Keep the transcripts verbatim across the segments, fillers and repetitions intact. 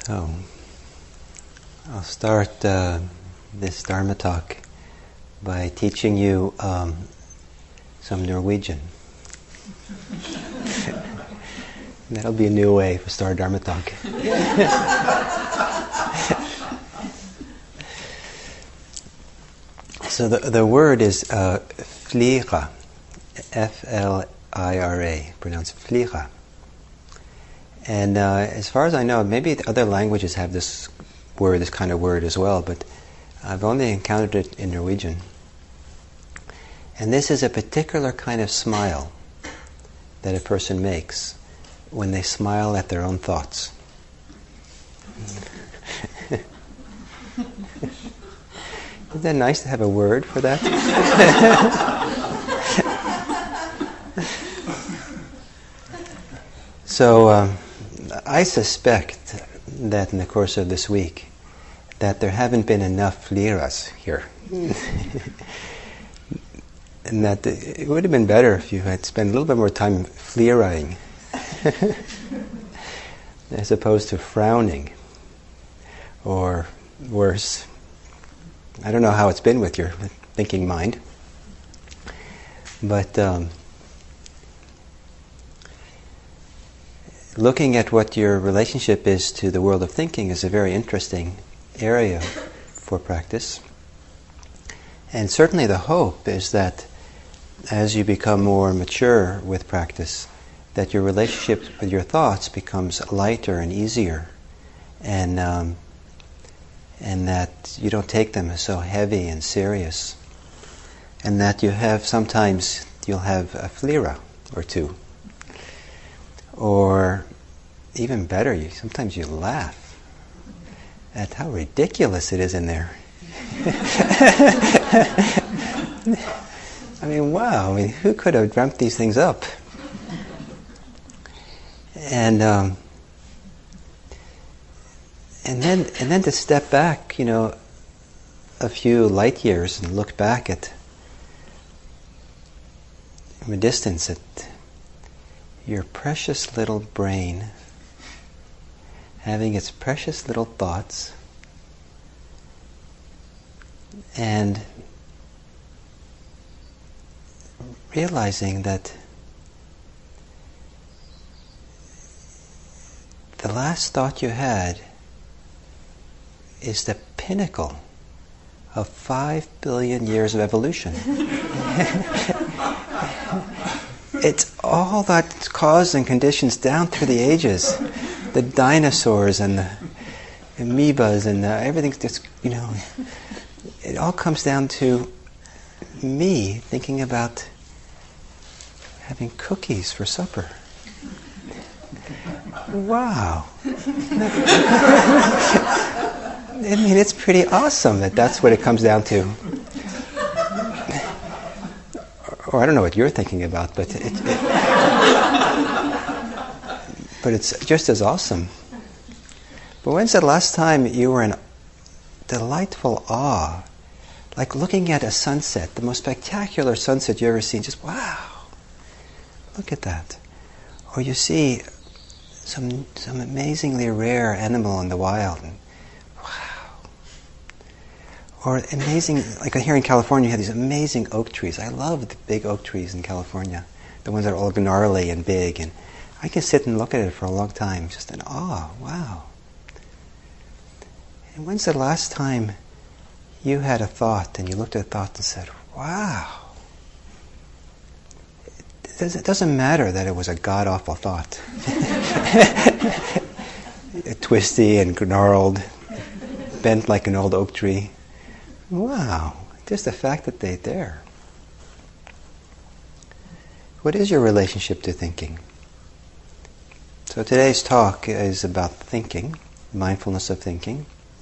So, I'll start uh, this Dharma talk by teaching you um, some Norwegian. That'll be a new way to start Dharma talk. So the the word is uh, flira, F L I R A, pronounced flira. And uh, as far as I know, maybe other languages have this word, this kind of word as well, but I've only encountered it in Norwegian. And this is a particular kind of smile that a person makes when they smile at their own thoughts. Isn't that nice to have a word for that? So, um, I suspect that in the course of this week that there haven't been enough fliras here. And that it would have been better if you had spent a little bit more time fliraing as opposed to frowning, or worse. I don't know how it's been with your thinking mind, but um, looking at what your relationship is to the world of thinking is a very interesting area for practice. And certainly the hope is that as you become more mature with practice, that your relationship with your thoughts becomes lighter and easier, and um, and that you don't take them as so heavy and serious, and that you have sometimes you'll have a flira or two. Or even better, you sometimes you laugh at how ridiculous it is in there. I mean, wow! I mean, who could have dreamt these things up? And um, and then and then to step back, you know, a few light years and look back at from a distance at your precious little brain having its precious little thoughts, and realizing that the last thought you had is the pinnacle of five billion years of evolution. It's all that caused and conditions down through the ages. The dinosaurs and the amoebas and the, everything's just, you know, it all comes down to me thinking about having cookies for supper. Wow. I mean, it's pretty awesome that that's what it comes down to. Or I don't know what you're thinking about, but it, it, but it's just as awesome. But when's the last time you were in delightful awe, like looking at a sunset, the most spectacular sunset you've ever seen? Just wow, look at that. Or you see some some amazingly rare animal in the wild, and wow. Or amazing, like here in California, you have these amazing oak trees. I love the big oak trees in California, the ones that are all gnarly and big, and I can sit and look at it for a long time, just in awe. Wow. And when's the last time you had a thought and you looked at a thought and said, wow? It doesn't, it doesn't matter that it was a god-awful thought. Twisty and gnarled, bent like an old oak tree. Wow, just the fact that they're there. What is your relationship to thinking? So today's talk is about thinking, mindfulness of thinking.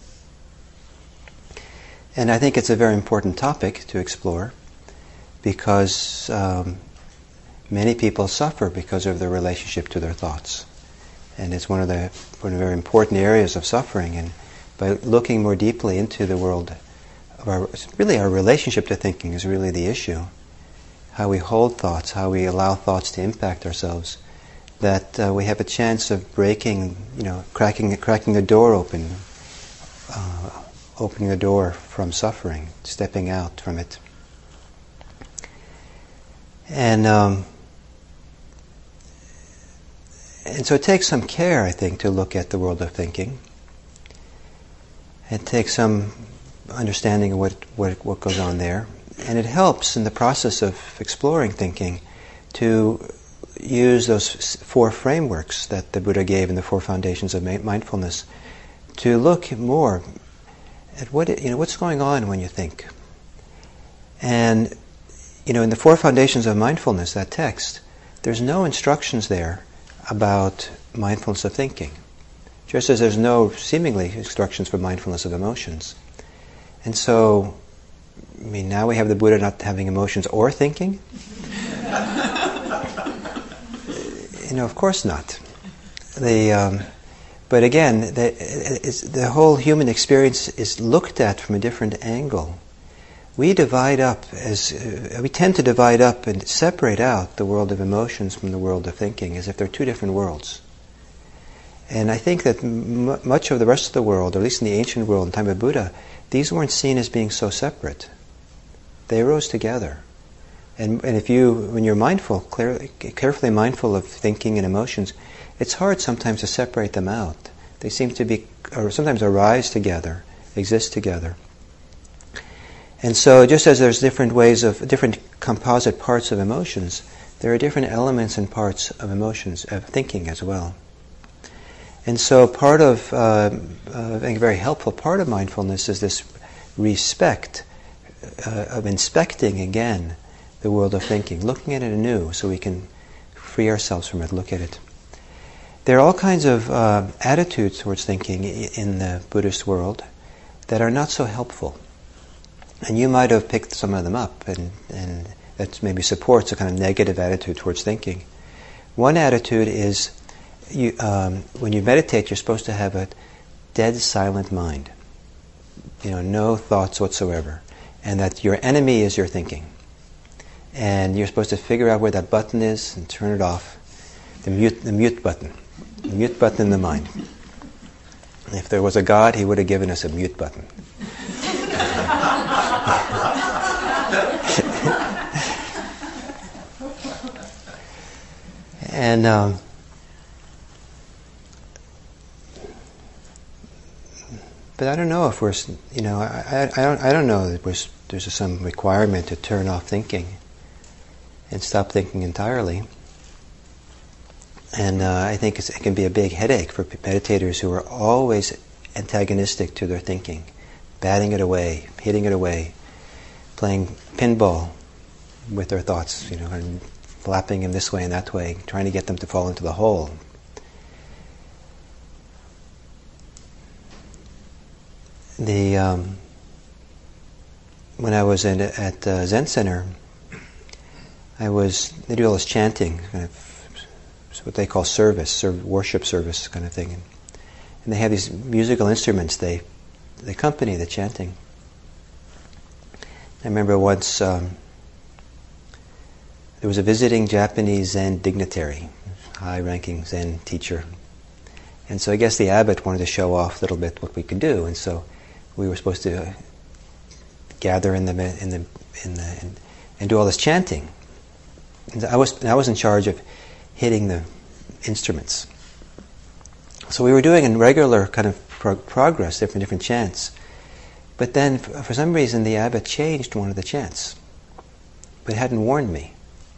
And I think it's a very important topic to explore because um, many people suffer because of their relationship to their thoughts. And it's one of the one of the very important areas of suffering. And by looking more deeply into the world of our, really our relationship to thinking is really the issue. How we hold thoughts, how we allow thoughts to impact ourselves, that uh, we have a chance of breaking, you know, cracking, cracking the door open, uh, opening the door from suffering, stepping out from it. And um, and so it takes some care, I think, to look at the world of thinking. It takes some understanding of what, what, what goes on there. And it helps in the process of exploring thinking to use those four frameworks that the Buddha gave in the Four Foundations of Mindfulness to look more at what it, you know what's going on when you think. And you know, in the Four Foundations of Mindfulness, that text, there's no instructions there about mindfulness of thinking, just as there's no seemingly instructions for mindfulness of emotions. And so, I mean, now we have the Buddha not having emotions or thinking. You know, of course not. The, um, but again, the, it's, the whole human experience is looked at from a different angle. We divide up as uh, we tend to divide up and separate out the world of emotions from the world of thinking, as if they're two different worlds. And I think that m- much of the rest of the world, or at least in the ancient world, in the time of Buddha, these weren't seen as being so separate. They arose together. And, and if you, when you're mindful, clear, carefully mindful of thinking and emotions, it's hard sometimes to separate them out. They seem to be, or sometimes arise together, exist together. And so just as there's different ways of, different composite parts of emotions, there are different elements and parts of emotions, of thinking as well. And so part of, uh, uh, I think a very helpful part of mindfulness is this respect uh, of inspecting again the world of thinking, looking at it anew so we can free ourselves from it, look at it. There are all kinds of uh, attitudes towards thinking in the Buddhist world that are not so helpful. And you might have picked some of them up, and, and that maybe supports a kind of negative attitude towards thinking. One attitude is, you, um, when you meditate, you're supposed to have a dead, silent mind. You know, no thoughts whatsoever. And that your enemy is your thinking. And you're supposed to figure out where that button is and turn it off. The mute, the mute button. The mute button in the mind. If there was a God, he would have given us a mute button. And um, but I don't know if we're, you know, I, I, I don't I don't know that we're, there's some requirement to turn off thinking and stop thinking entirely. And uh, I think it's, it can be a big headache for meditators who are always antagonistic to their thinking, batting it away, hitting it away, playing pinball with their thoughts, you know, and flapping them this way and that way, trying to get them to fall into the hole. The um, when I was in, at uh, Zen Center, I was they do all this chanting, kind of what they call service, serve, worship service kind of thing, and, and they have these musical instruments. They they accompany the chanting. I remember once um, there was a visiting Japanese Zen dignitary, high-ranking Zen teacher, and so I guess the abbot wanted to show off a little bit what we could do, and so we were supposed to gather in the in the in the and, and do all this chanting. And I was I was in charge of hitting the instruments. So we were doing in regular kind of pro- progress, different different chants. But then, f- for some reason, the abbot changed one of the chants, but hadn't warned me.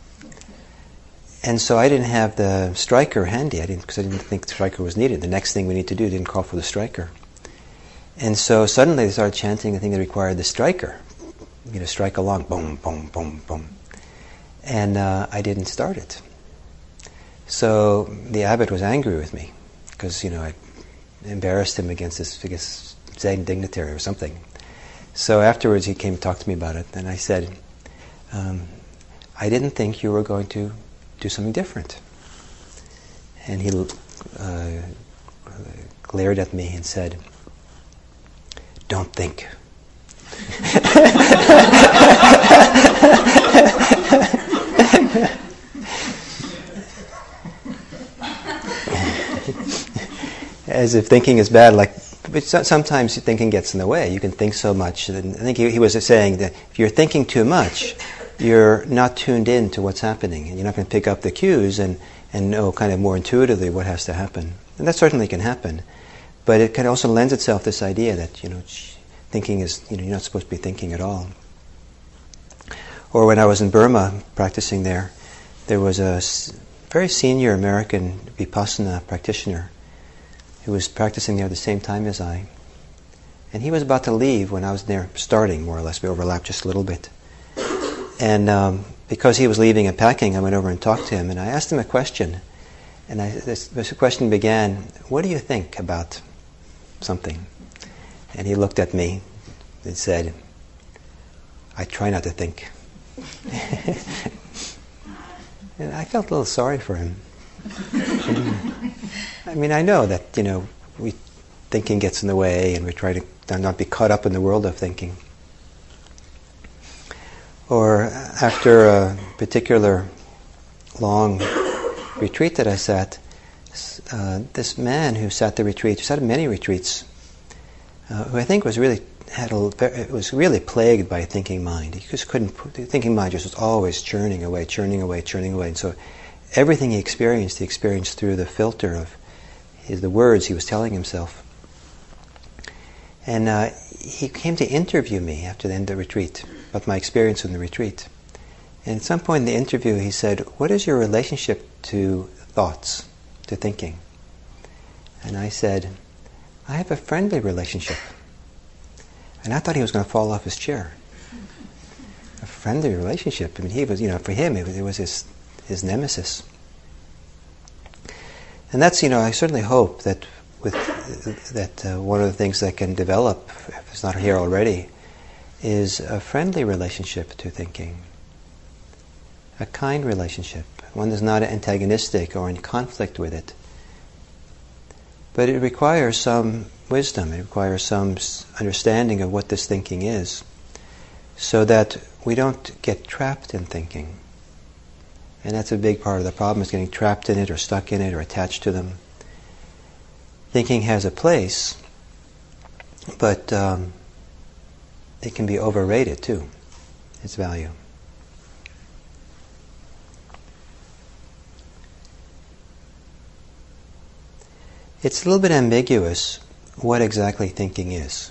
And so I didn't have the striker handy. I didn't because I didn't think the striker was needed. The next thing we need to do didn't call for the striker. And so suddenly they started chanting a thing that required the striker, you know, strike along, boom, boom, boom, boom. And uh, I didn't start it. So the abbot was angry with me because, you know, I embarrassed him against this, I guess, Zen dignitary or something. So afterwards he came to talk to me about it, and I said, um, I didn't think you were going to do something different. And he uh, glared at me and said, don't think. As if thinking is bad. Like, but so, sometimes thinking gets in the way. You can think so much. And I think he, he was saying that if you're thinking too much, you're not tuned in to what's happening, and you're not going to pick up the cues and, and know kind of more intuitively what has to happen. And that certainly can happen. But it can also lend itself this idea that, you know, thinking is, you know, you're not supposed to be thinking at all. Or when I was in Burma practicing there, there was a very senior American Vipassana practitioner who was practicing there at the same time as I. And he was about to leave when I was there starting, more or less. We overlapped just a little bit. And um, because he was leaving and packing, I went over and talked to him, and I asked him a question. And I, this, this question began, what do you think about something? And he looked at me and said, I try not to think. And I felt a little sorry for him. I mean, I know that, you know, we thinking gets in the way, and we try to not be caught up in the world of thinking. Or after a particular long retreat that I sat, uh, this man who sat the retreat, who sat at many retreats, uh, who I think was really had a was really plagued by a thinking mind. He just couldn't. The thinking mind just was always churning away, churning away, churning away, and so everything he experienced, he experienced through the filter of his, the words he was telling himself. And uh, he came to interview me after the end of the retreat about my experience in the retreat. And at some point in the interview, he said, "What is your relationship to thoughts, to thinking?" And I said, "I have a friendly relationship." And I thought he was going to fall off his chair. A friendly relationship. I mean, he was, you know, for him, it was, it was his his nemesis. And that's, you know, I certainly hope that with that uh, one of the things that can develop, if it's not here already, is a friendly relationship to thinking. A kind relationship. One that's not antagonistic or in conflict with it. But it requires some wisdom, it requires some understanding of what this thinking is, so that we don't get trapped in thinking. And that's a big part of the problem, is getting trapped in it or stuck in it or attached to them. Thinking has a place, but um, it can be overrated too, its value. It's a little bit ambiguous what exactly thinking is.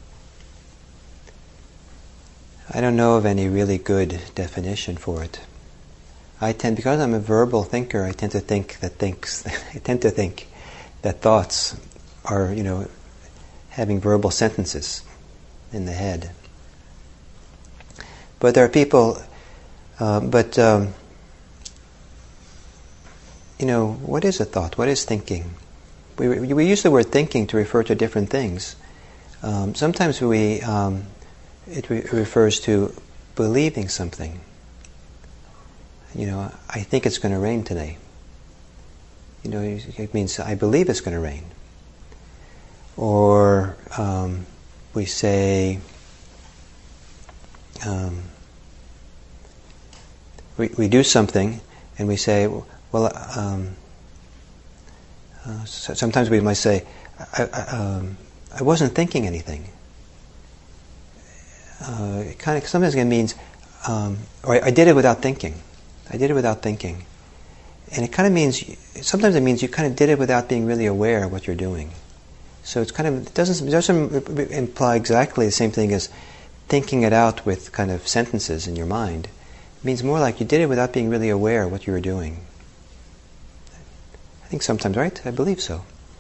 I don't know of any really good definition for it. I tend, because I'm a verbal thinker, I tend to think that thinks. I tend to think that thoughts are, you know, having verbal sentences in the head. But there are people. Uh, but um, you know, what is a thought? What is thinking? We, we use the word thinking to refer to different things. Um, sometimes we um, it re- refers to believing something. You know, I think it's going to rain today. You know, it means I believe it's going to rain. Or um, we say, um, we we do something, and we say, well. Um, Uh, so sometimes we might say, I, I, um, I wasn't thinking anything. Uh, it kind of sometimes it means, um, or I, I did it without thinking. I did it without thinking, and it kind of means. Sometimes it means you kind of did it without being really aware of what you're doing. So it's kind of it doesn't it doesn't imply exactly the same thing as thinking it out with kind of sentences in your mind. It means more like you did it without being really aware of what you were doing. I think sometimes, right? I believe so.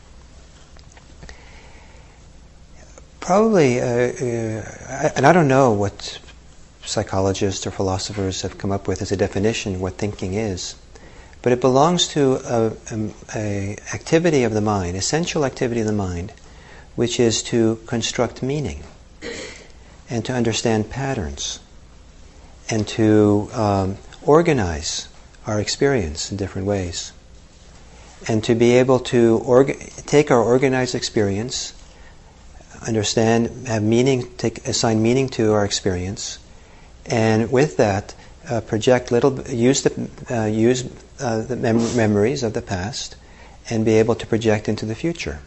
Probably, uh, uh, and I don't know what psychologists or philosophers have come up with as a definition of what thinking is, but it belongs to a, a, a activity of the mind, essential activity of the mind, which is to construct meaning and to understand patterns and to um, organize our experience in different ways. And to be able to orga- take our organized experience, understand, have meaning, take, assign meaning to our experience, and with that, uh, project little, use the uh, use uh, the mem- memories of the past, and be able to project into the future.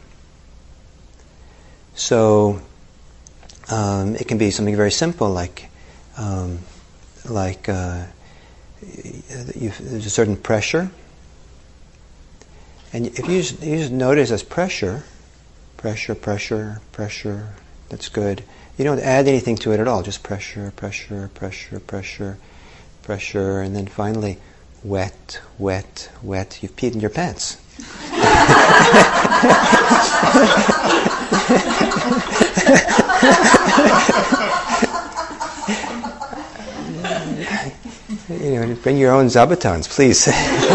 So um, it can be something very simple, like um, like uh, you've, there's a certain pressure, and if you just, you just notice as pressure, pressure, pressure, pressure, that's good. You don't add anything to it at all, just pressure, pressure, pressure, pressure, pressure, and then finally, wet, wet, wet. You've peed in your pants. You know, bring your own Zabutons, please.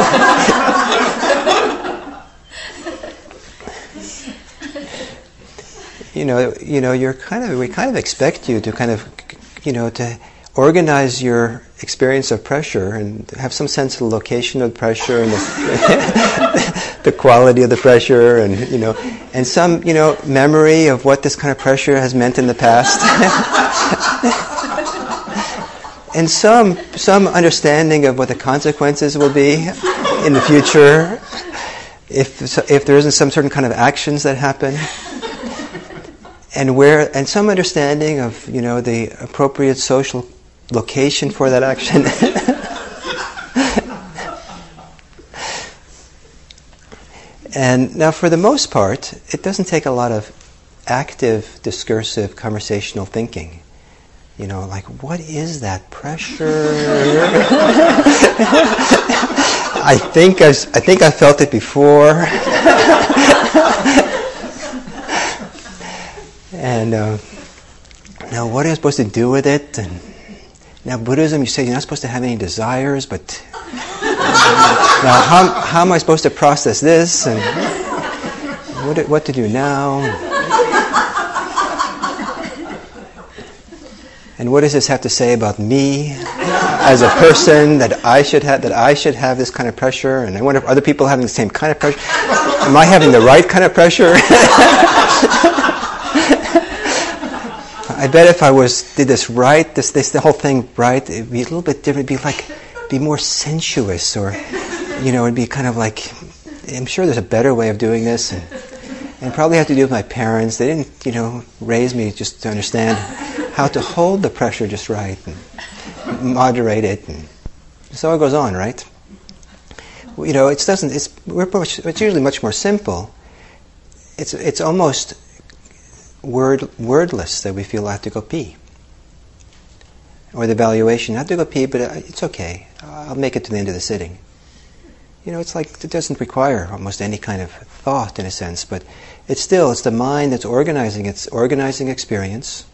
You know, you know, you're kind of, we kind of expect you to kind of, you know, to organize your experience of pressure and have some sense of the location of the pressure and the, the quality of the pressure, and you know, and some, you know, memory of what this kind of pressure has meant in the past, and some some understanding of what the consequences will be in the future if if there isn't some certain kind of actions that happen. And where, and some understanding of, you know, the appropriate social location for that action. And now, for the most part, it doesn't take a lot of active, discursive, conversational thinking. You know, like, what is that pressure? I think I, I think I felt it before. And uh, now, what am I supposed to do with it? And now, Buddhism, you say you're not supposed to have any desires, but now, how, how am I supposed to process this? And what, what to do now? And what does this have to say about me as a person, that I should have that I should have this kind of pressure? And I wonder if other people are having the same kind of pressure. Am I having the right kind of pressure? I bet if I was did this right, this this the whole thing right, it'd be a little bit different. It'd be like, be more sensuous, or you know, it'd be kind of like, I'm sure there's a better way of doing this, and and probably have to do with my parents. They didn't, you know, raise me just to understand how to hold the pressure just right and moderate it, and so it goes on, right? You know, it doesn't. It's we're much, it's usually much more simple. It's it's almost word wordless that we feel I have to go pee, or the evaluation I have to go pee, but it's okay. I'll make it to the end of the sitting. You know, it's like it doesn't require almost any kind of thought in a sense, but it's still it's the mind that's organizing its organizing experience,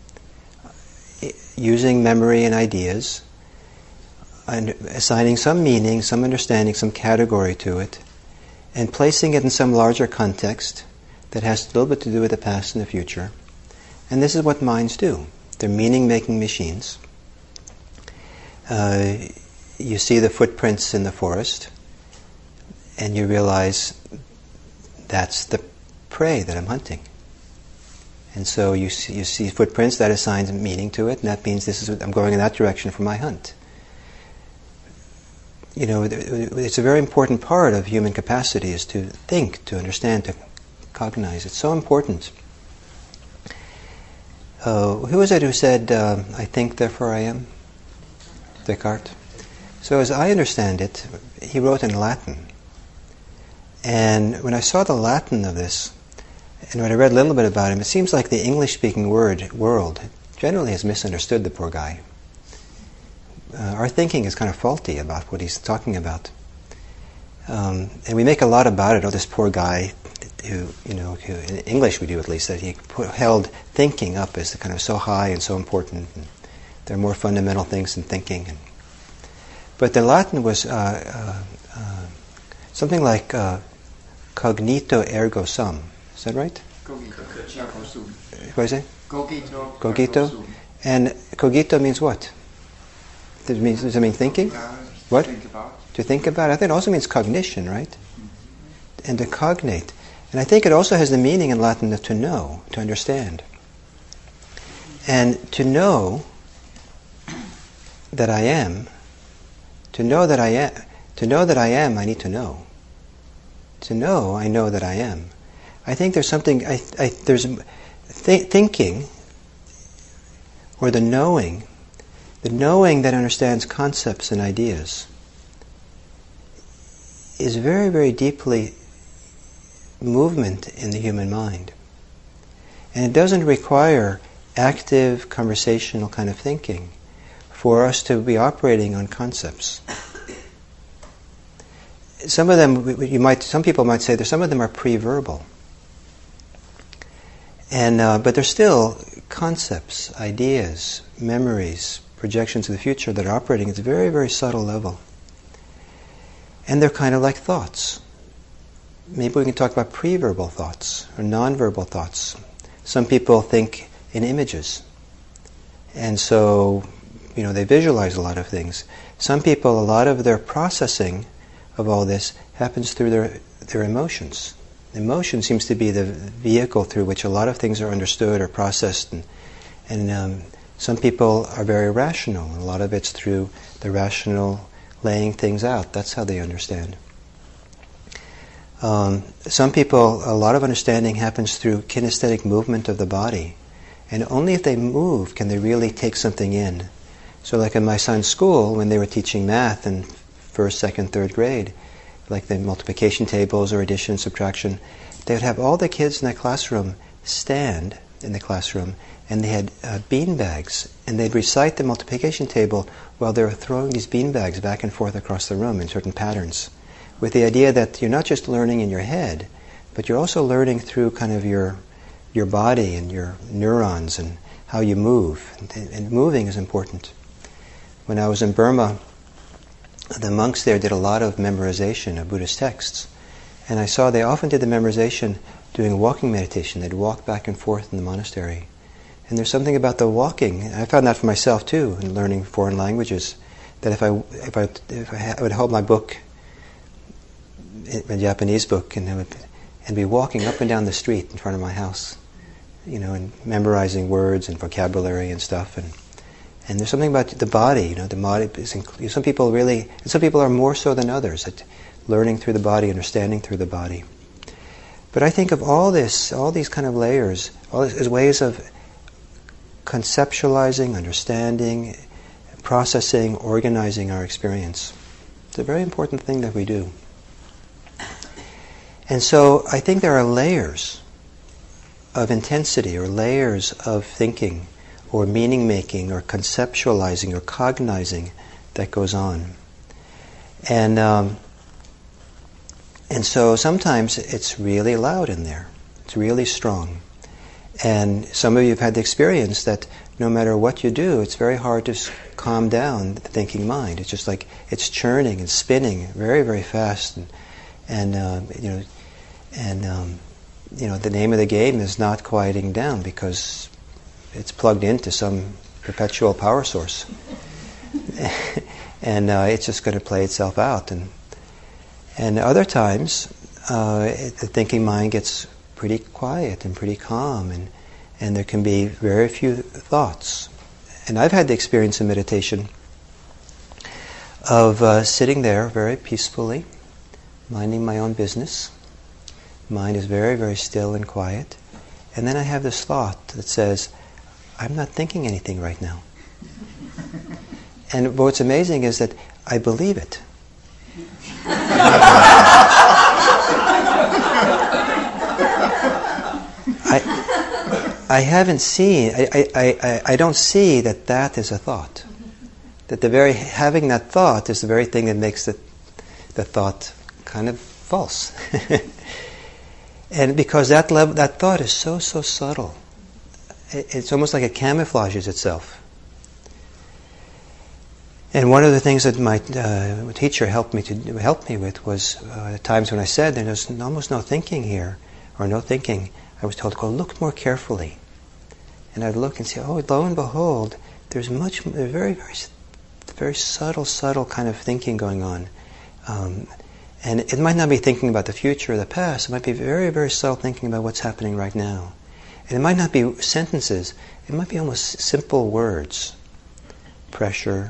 using memory and ideas, and assigning some meaning, some understanding, some category to it, and placing it in some larger context that has a little bit to do with the past and the future. And this is what minds do. They're meaning-making machines. Uh, you see the footprints in the forest, and you realize that's the prey that I'm hunting. And so you see, you see footprints, that assigns meaning to it, and that means this is I'm going in that direction for my hunt. You know, it's a very important part of human capacity is to think, to understand, to cognize. It's so important. Uh, who was it who said, uh, I think, therefore I am? Descartes. So as I understand it, he wrote in Latin. And when I saw the Latin of this, and when I read a little bit about him, it seems like the English-speaking word world generally has misunderstood the poor guy. Uh, our thinking is kind of faulty about what he's talking about. Um, and we make a lot about it, oh, this poor guy, who, you know, who, in English we do at least, that he put, held thinking up as kind of so high and so important. And there are more fundamental things in thinking. And, but the Latin was uh, uh, uh, something like uh, cognito ergo sum. Is that right? Cogito. What is it? Cogito. Cogito. And cogito means what? Does it mean, does it mean thinking? What? Think about. To think about. I think it also means cognition, right? Mm-hmm. And to cognate. And I think it also has the meaning in Latin of to know, to understand. And to know that I am, to know that I am, to know that I am, I need to know. to know, I know that I am. I think there's something, I, I, there's th- thinking, or the knowing, the knowing that understands concepts and ideas, is very, very deeply movement in the human mind. And it doesn't require active, conversational kind of thinking for us to be operating on concepts. Some of them, you might, some people might say that some of them are pre-verbal. And, uh, but they're still concepts, ideas, memories, projections of the future that are operating at a very, very subtle level. And they're kind of like thoughts. Maybe we can talk about pre-verbal thoughts or non-verbal thoughts. Some people think in images. And so, you know, they visualize a lot of things. Some people, a lot of their processing of all this happens through their, their emotions. Emotion seems to be the vehicle through which a lot of things are understood or processed. And, and um, some people are very rational. And a lot of it's through the rational laying things out. That's how they understand. Um, some people, a lot of understanding happens through kinesthetic movement of the body. And only if they move can they really take something in. So like in my son's school, when they were teaching math in first, second, third grade, like the multiplication tables or addition, subtraction, they would have all the kids in that classroom stand in the classroom, and they had uh, bean bags, and they'd recite the multiplication table while they were throwing these bean bags back and forth across the room in certain patterns, with the idea that you're not just learning in your head, but you're also learning through kind of your your body and your neurons and how you move. And, and moving is important. When I was in Burma, the monks there did a lot of memorization of Buddhist texts. And I saw they often did the memorization doing walking meditation. They'd walk back and forth in the monastery. And there's something about the walking. I found that for myself too in learning foreign languages. That if I if I if I, ha- I would hold my book, a Japanese book, and I would and be walking up and down the street in front of my house, you know, and memorizing words and vocabulary and stuff. And and there's something about the body, you know, the body is. Inc- some people really, and some people are more so than others at learning through the body, understanding through the body. But I think of all this, all these kind of layers, all this as ways of conceptualizing, understanding, processing, organizing our experience. It's a very important thing that we do. And so I think there are layers of intensity or layers of thinking or meaning-making or conceptualizing or cognizing that goes on. And um, and so sometimes it's really loud in there. It's really strong. And some of you have had the experience that no matter what you do, it's very hard to calm down the thinking mind. It's just like it's churning and spinning very, very fast. And, and uh, you know, and um, you know, the name of the game is not quieting down because it's plugged into some perpetual power source. And uh, it's just going to play itself out. And and other times, uh, it, the thinking mind gets pretty quiet and pretty calm, and, and there can be very few thoughts. And I've had the experience in meditation of uh, sitting there very peacefully, minding my own business. Mind is very, very still and quiet. And then I have this thought that says, I'm not thinking anything right now. And what's amazing is that I believe it. I, I haven't seen, I, I, I, I don't see that that is a thought. That the very, having that thought is the very thing that makes the, the thought kind of false. And because that level, that thought is so, so subtle. It, it's almost like it camouflages itself. And one of the things that my uh, teacher helped me to help me with was uh, times when I said there's almost no thinking here, or no thinking. I was told to go look more carefully, and I'd look and say, oh, lo and behold, there's much, very, very, very subtle, subtle kind of thinking going on. Um, and it might not be thinking about the future or the past. It might be very, very subtle thinking about what's happening right now. And it might not be sentences. It might be almost simple words. Pressure.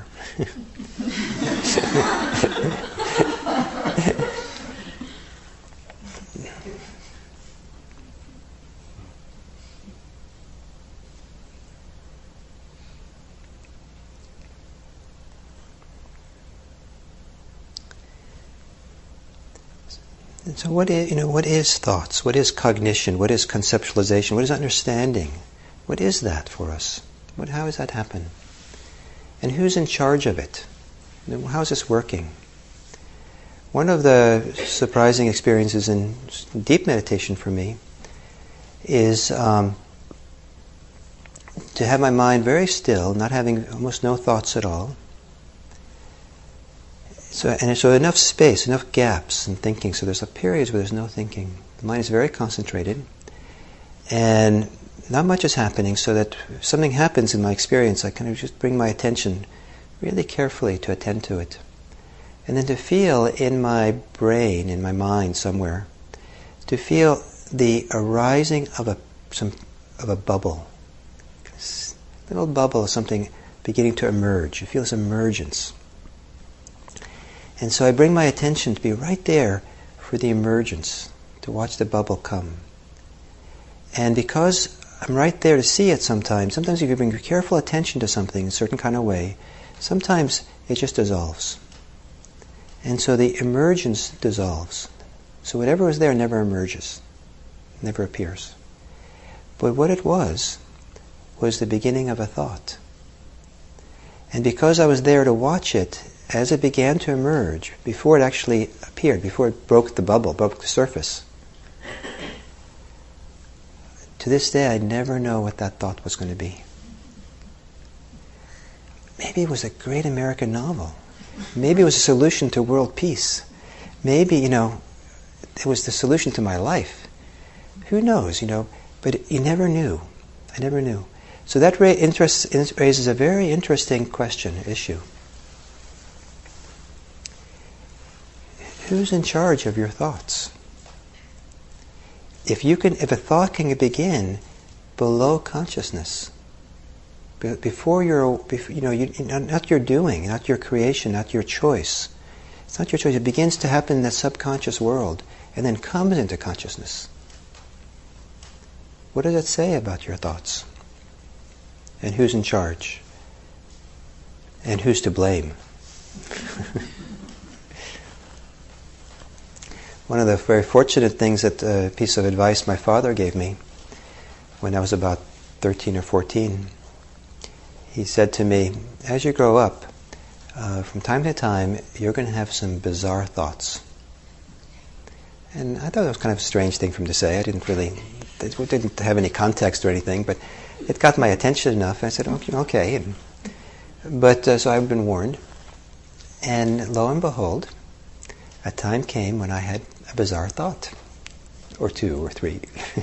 And so what is, you know, what is thoughts? What is cognition? What is conceptualization? What is understanding? What is that for us? What, how does that happen? And who's in charge of it? How is this working? One of the surprising experiences in deep meditation for me is um, to have my mind very still, not having almost no thoughts at all. So, and so enough space, enough gaps in thinking. So there's a periods where there's no thinking. The mind is very concentrated, and not much is happening. So that if something happens in my experience, I kind of just bring my attention really carefully to attend to it, and then to feel in my brain, in my mind somewhere, to feel the arising of a some of a bubble, a little bubble of something beginning to emerge. You feel this emergence. And so I bring my attention to be right there for the emergence, to watch the bubble come. And because I'm right there to see it sometimes, sometimes if you bring careful attention to something in a certain kind of way, sometimes it just dissolves. And so the emergence dissolves. So whatever was there never emerges, never appears. But what it was, was the beginning of a thought. And because I was there to watch it, as it began to emerge, before it actually appeared, before it broke the bubble, broke the surface, to this day I never know what that thought was going to be. Maybe it was a great American novel. Maybe it was a solution to world peace. Maybe, you know, it was the solution to my life. Who knows, you know, but you never knew. I never knew. So that ra- interest, raises a very interesting question, issue. Who's in charge of your thoughts? If you can, if a thought can begin below consciousness, be- before your, before, you know, you, not your doing, not your creation, not your choice. It's not your choice. It begins to happen in that subconscious world, and then comes into consciousness. What does it say about your thoughts? And who's in charge? And who's to blame? One of the very fortunate things, that a uh, piece of advice my father gave me when I was about thirteen or fourteen, he said to me, as you grow up, uh, from time to time, you're going to have some bizarre thoughts. And I thought it was kind of a strange thing for him to say. I didn't really, it didn't have any context or anything, but it got my attention enough. I said, okay. okay. And, but uh, so I've been warned. And lo and behold, a time came when I had a bizarre thought, or two or three.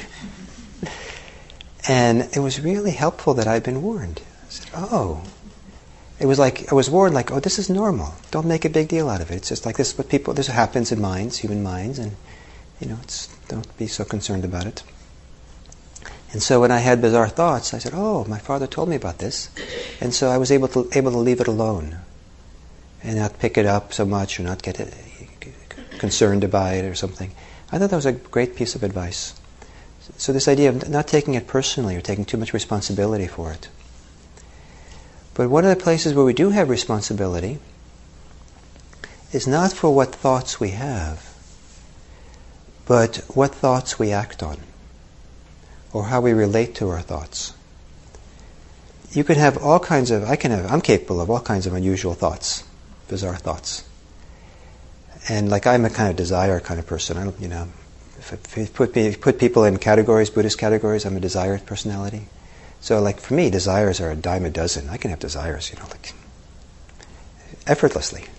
And it was really helpful that I'd been warned. I said, oh. It was like, I was warned like, oh, this is normal. Don't make a big deal out of it. It's just like this, what people, this happens in minds, human minds, and, you know, it's, don't be so concerned about it. And so when I had bizarre thoughts, I said, oh, my father told me about this. And so I was able to, able to leave it alone and not pick it up so much, or not get it, concerned about it or something. I thought that was a great piece of advice. So this idea of not taking it personally or taking too much responsibility for it. But one of the places where we do have responsibility is not for what thoughts we have, but what thoughts we act on, or how we relate to our thoughts. You can have all kinds of, I can have, I'm capable of all kinds of unusual thoughts, bizarre thoughts. And like I'm a kind of desire kind of person. I don't, you know, if you put, me, put people in categories, Buddhist categories, I'm a desire personality. So like for me, desires are a dime a dozen. I can have desires, you know, like effortlessly.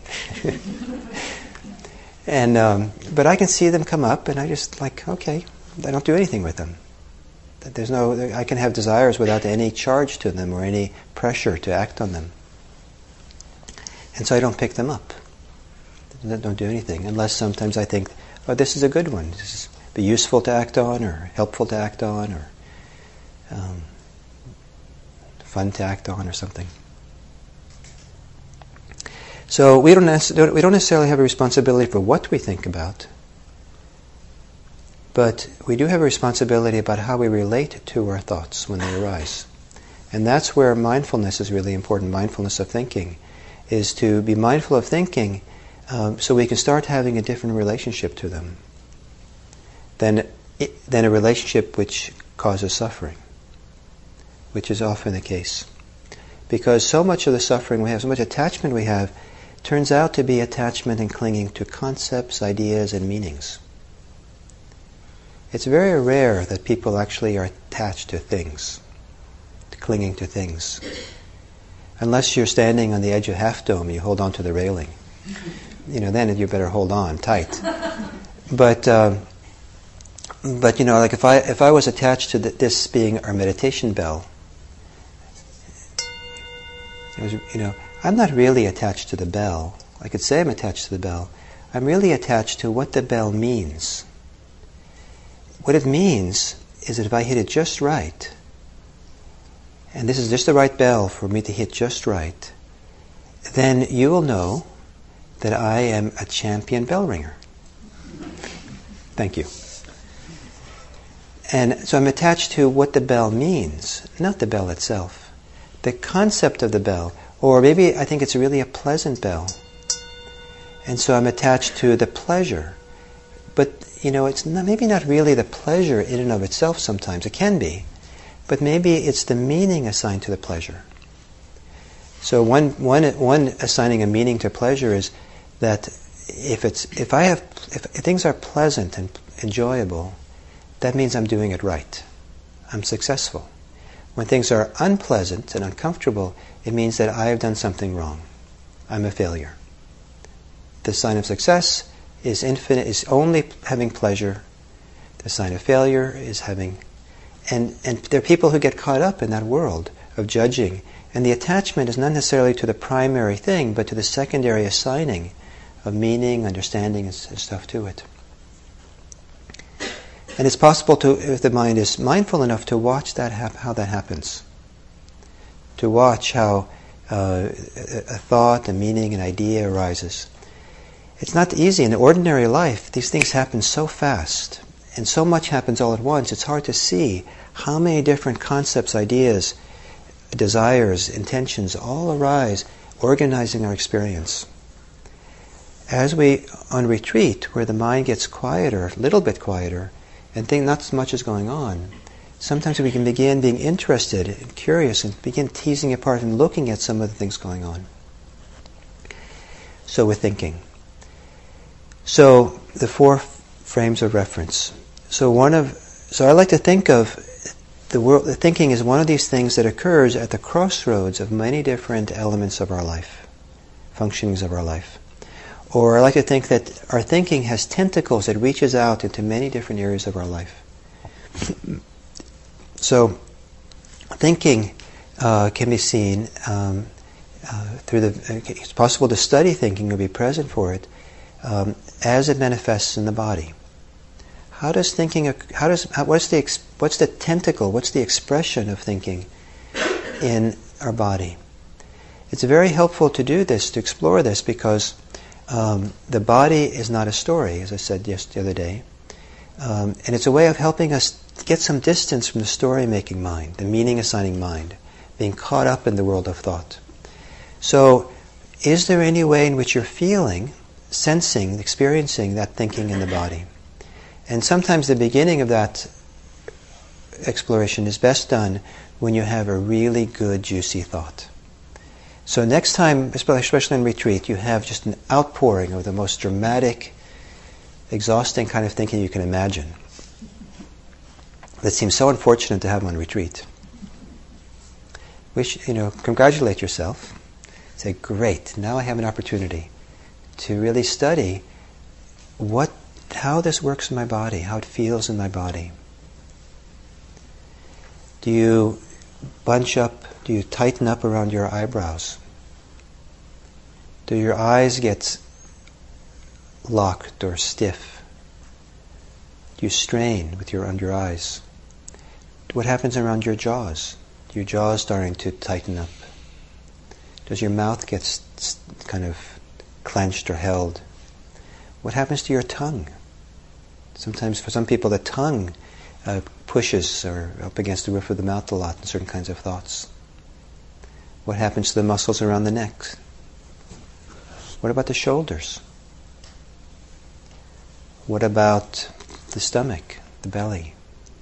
and um, but I can see them come up, and I just like, okay, I don't do anything with them. There's no, I can have desires without any charge to them or any pressure to act on them. And so I don't pick them up. I don't do anything, unless sometimes I think, oh, this is a good one. This is be useful to act on, or helpful to act on, or um, fun to act on, or something. So we don't, nec- we don't necessarily have a responsibility for what we think about, but we do have a responsibility about how we relate to our thoughts when they arise. And that's where mindfulness is really important. Mindfulness of thinking is to be mindful of thinking um, so we can start having a different relationship to them. than, it, than a relationship which causes suffering, which is often the case. Because so much of the suffering we have, so much attachment we have, turns out to be attachment and clinging to concepts, ideas, and meanings. It's very rare that people actually are attached to things, to clinging to things. Unless you're standing on the edge of Half Dome and you hold on to the railing. You know, then you better hold on tight. But, um, but you know, like if I if I was attached to the, this being our meditation bell, it was, you know, I'm not really attached to the bell. I could say I'm attached to the bell. I'm really attached to what the bell means. What it means is that if I hit it just right, and this is just the right bell for me to hit just right, then you will know that I am a champion bell ringer. Thank you. And so I'm attached to what the bell means, not the bell itself. The concept of the bell, or maybe I think it's really a pleasant bell. And so I'm attached to the pleasure. But, you know, it's not, maybe not really the pleasure in and of itself sometimes. It can be. But maybe it's the meaning assigned to the pleasure. So one, one, one assigning a meaning to pleasure is that if it's if I have if things are pleasant and enjoyable, that means I'm doing it right. I'm successful. When things are unpleasant and uncomfortable, it means that I have done something wrong. I'm a failure. The sign of success is infinite, is only having pleasure. The sign of failure is having, and and there are people who get caught up in that world of judging, and the attachment is not necessarily to the primary thing, but to the secondary assigning of meaning, understanding, and stuff to it. And it's possible to, if the mind is mindful enough, to watch that hap- how that happens. To watch how uh, a thought, a meaning, an idea arises. It's not easy. In the ordinary life, these things happen so fast, and so much happens all at once, it's hard to see how many different concepts, ideas, desires, intentions all arise, organizing our experience. As we, on retreat, where the mind gets quieter, a little bit quieter, and think not so much is going on, sometimes we can begin being interested and curious and begin teasing apart and looking at some of the things going on. So with thinking. So the four frames of reference. So one of, so I like to think of the world. The thinking is one of these things that occurs at the crossroads of many different elements of our life, functionings of our life. Or I like to think that our thinking has tentacles that reaches out into many different areas of our life. So, thinking uh, can be seen um, uh, through the. It's possible to study thinking or be present for it um, as it manifests in the body. How does thinking? How does? How, what's the what's the tentacle? What's the expression of thinking in our body? It's very helpful to do this, to explore this, because Um, the body is not a story, as I said just the other day. Um, and it's a way of helping us get some distance from the story-making mind, the meaning-assigning mind, being caught up in the world of thought. So, is there any way in which you're feeling, sensing, experiencing that thinking in the body? And sometimes the beginning of that exploration is best done when you have a really good, juicy thought. So next time, especially in retreat, you have just an outpouring of the most dramatic, exhausting kind of thinking you can imagine. That seems so unfortunate to have on retreat. Wish, you know, congratulate yourself. Say, great, now I have an opportunity to really study what, how this works in my body, how it feels in my body. Do you bunch up? Do you tighten up around your eyebrows? Do your eyes get locked or stiff? Do you strain with your under eyes? What happens around your jaws? Do your jaws starting to tighten up? Does your mouth get st- kind of clenched or held? What happens to your tongue? Sometimes for some people the tongue uh, pushes or up against the roof of the mouth a lot in certain kinds of thoughts. What happens to the muscles around the neck? What about the shoulders? What about the stomach, the belly.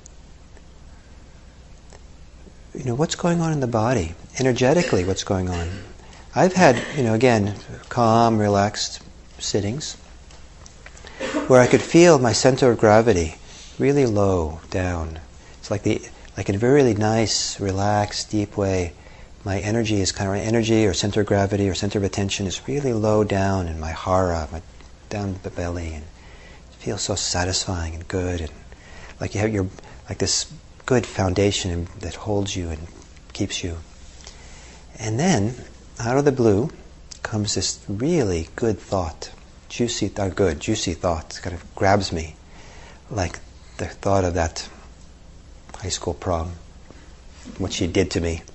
You know, what's going on in the body? Energetically, what's going on? I've had, you know, again, calm, relaxed sittings where I could feel my center of gravity really low down. It's like the, like in a very really nice, relaxed, deep way. My energy is kind of energy or center of gravity or center of attention is really low down in my hara, my down the belly, and it feels so satisfying and good, and like you have your like this good foundation that holds you and keeps you. And then, out of the blue, comes this really good thought, juicy, uh, good, juicy thought. It kind of grabs me, like the thought of that high school prom, what she did to me.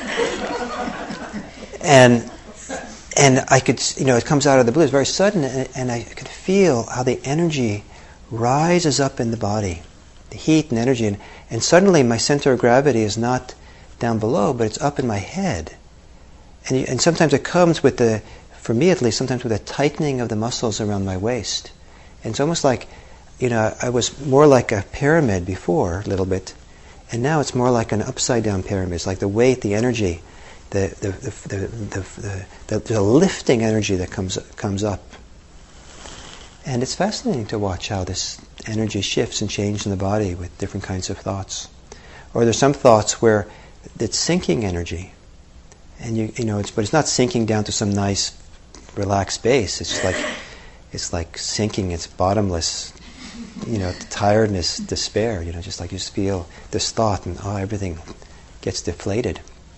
and and I could, you know, it comes out of the blue. It's very sudden, and, and I could feel how the energy rises up in the body, the heat and energy, and, and suddenly my center of gravity is not down below, but it's up in my head. And, you, and sometimes it comes with the, for me at least, sometimes with a tightening of the muscles around my waist. And it's almost like, you know, I was more like a pyramid before, a little bit, and now it's more like an upside down pyramid. It's like the weight, the energy, the the the the, the, the, the, the lifting energy that comes comes up. And it's fascinating to watch how this energy shifts and changes in the body with different kinds of thoughts. Or there's some thoughts where it's sinking energy, and you you know, it's but it's not sinking down to some nice, relaxed space. It's just like it's like sinking. It's bottomless. You know, tiredness, despair. You know, just like you just feel this thought, and oh, everything gets deflated.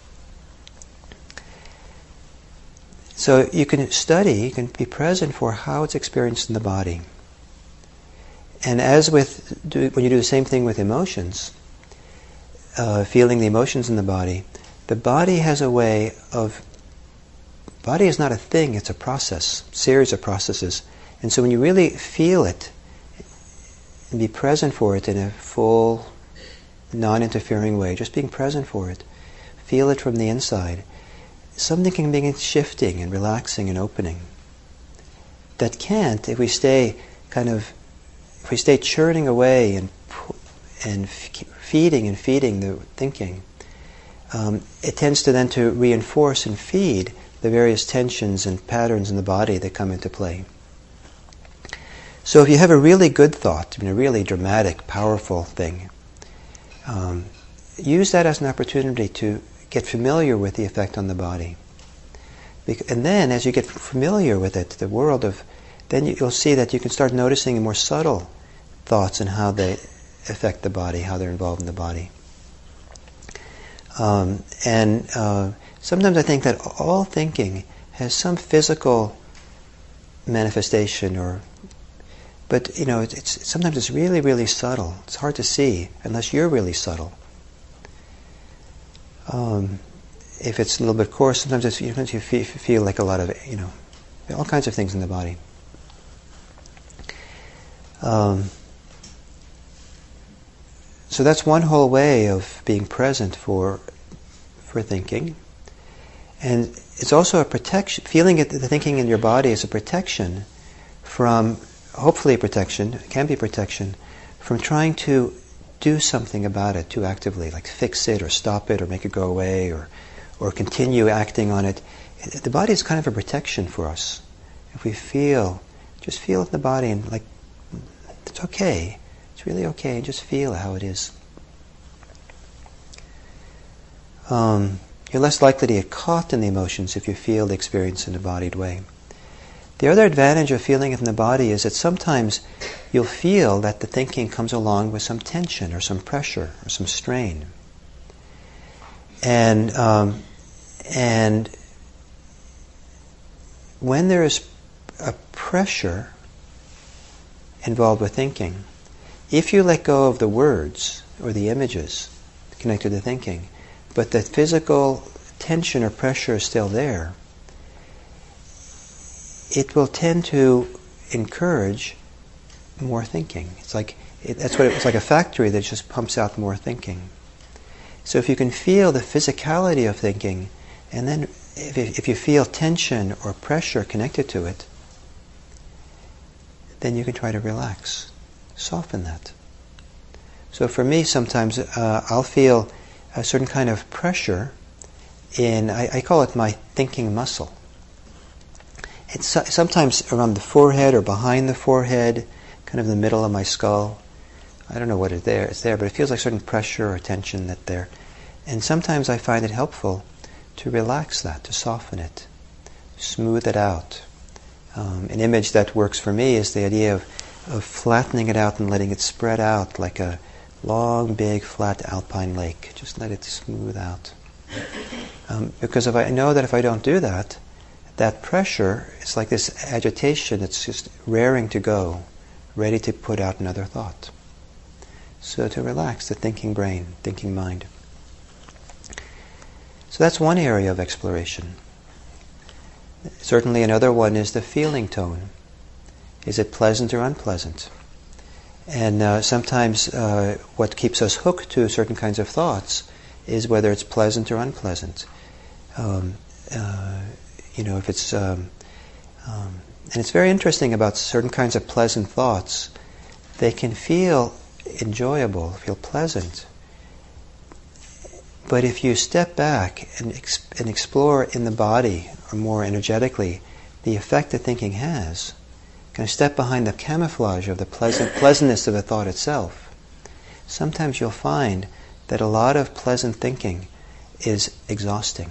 So you can study, you can be present for how it's experienced in the body. And as with, do, when you do the same thing with emotions, uh, feeling the emotions in the body, the body has a way of, body is not a thing, it's a process, series of processes. And so when you really feel it, and be present for it in a full, non-interfering way, just being present for it, feel it from the inside, something can begin shifting and relaxing and opening. That can't, if we stay kind of, if we stay churning away and and feeding and feeding the thinking, um, it tends to then to reinforce and feed the various tensions and patterns in the body that come into play. So if you have a really good thought, I mean a really dramatic, powerful thing, um, use that as an opportunity to get familiar with the effect on the body. Bec- and then as you get familiar with it, the world of, then you, you'll see that you can start noticing more subtle thoughts and how they affect the body, how they're involved in the body. Um, and uh, sometimes I think that all thinking has some physical manifestation, or, but you know, it's, it's sometimes it's really, really subtle. It's hard to see unless you're really subtle. Um, if it's a little bit coarse, sometimes, it's, sometimes you feel, feel like a lot of, you know, all kinds of things in the body. Um, so that's one whole way of being present for for thinking. And it's also a protection, feeling it, the thinking in your body is a protection from, hopefully a protection, it can be protection, from trying to do something about it too actively, like fix it or stop it or make it go away or or continue acting on it. The body is kind of a protection for us. If we feel, just feel it in the body and like, it's okay, it's really okay, and just feel how it is. Um, you're less likely to get caught in the emotions if you feel the experience in a bodied way. The other advantage of feeling it in the body is that sometimes you'll feel that the thinking comes along with some tension or some pressure or some strain. And um, and when there is a pressure involved with thinking, if you let go of the words or the images connected to thinking, but the physical tension or pressure is still there, it will tend to encourage more thinking. It's like it, that's what it, it's like a factory that just pumps out more thinking. So if you can feel the physicality of thinking, and then if, if you feel tension or pressure connected to it, then you can try to relax. Soften that. So for me, sometimes uh, I'll feel a certain kind of pressure in, I, I call it my thinking muscle. It's so, sometimes around the forehead or behind the forehead, kind of in the middle of my skull. I don't know what it there, it's there, but it feels like certain pressure or tension that's there. And sometimes I find it helpful to relax that, to soften it, smooth it out. Um, an image that works for me is the idea of, of flattening it out and letting it spread out like a long, big, flat alpine lake. Just let it smooth out. Um, because if I know that if I don't do that, that pressure is like this agitation that's just raring to go, ready to put out another thought. So to relax the thinking brain, thinking mind. So that's one area of exploration. Certainly another one is the feeling tone. Is it pleasant or unpleasant? And uh, sometimes uh, what keeps us hooked to certain kinds of thoughts is whether it's pleasant or unpleasant. Um, uh, you know, if it's... Um, um, and it's very interesting about certain kinds of pleasant thoughts. They can feel enjoyable, feel pleasant. But if you step back and, ex- and explore in the body, or more energetically, the effect that thinking has, kind of step behind the camouflage of the pleasant pleasantness of the thought itself, sometimes you'll find that a lot of pleasant thinking is exhausting.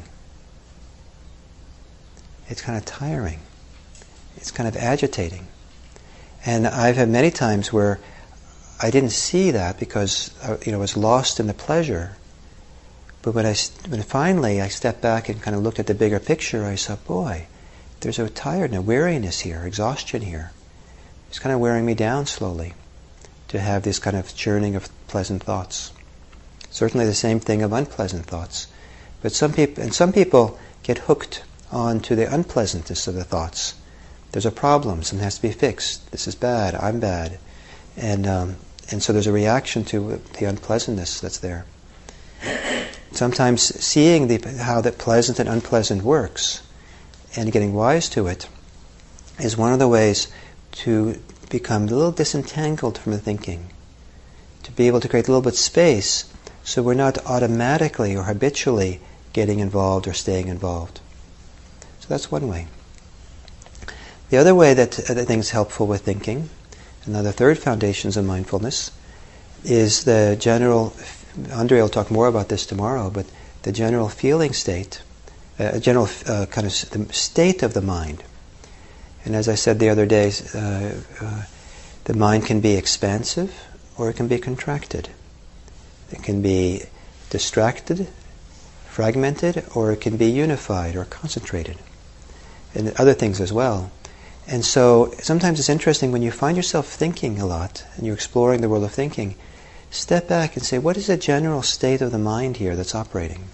It's kind of tiring. It's kind of agitating. And I've had many times where I didn't see that because I, you know, I was lost in the pleasure. But when I when finally I stepped back and kind of looked at the bigger picture, I saw, boy, there's a tiredness, a weariness here, exhaustion here. It's kind of wearing me down slowly to have this kind of churning of pleasant thoughts. Certainly the same thing of unpleasant thoughts. But some people, and some people get hooked onto the unpleasantness of the thoughts. There's a problem, something has to be fixed. This is bad, I'm bad. And um, and so there's a reaction to the unpleasantness that's there. Sometimes seeing the, how that pleasant and unpleasant works and getting wise to it is one of the ways to become a little disentangled from the thinking, to be able to create a little bit of space so we're not automatically or habitually getting involved or staying involved. So that's one way. The other way that I think is helpful with thinking, another third foundations of mindfulness, is the general, Andre will talk more about this tomorrow, but the general feeling state, a uh, general uh, kind of the state of the mind. And as I said the other day, uh, uh, the mind can be expansive or it can be contracted. It can be distracted, fragmented, or it can be unified or concentrated. And other things as well. And so sometimes it's interesting when you find yourself thinking a lot and you're exploring the world of thinking, step back and say, what is the general state of the mind here that's operating?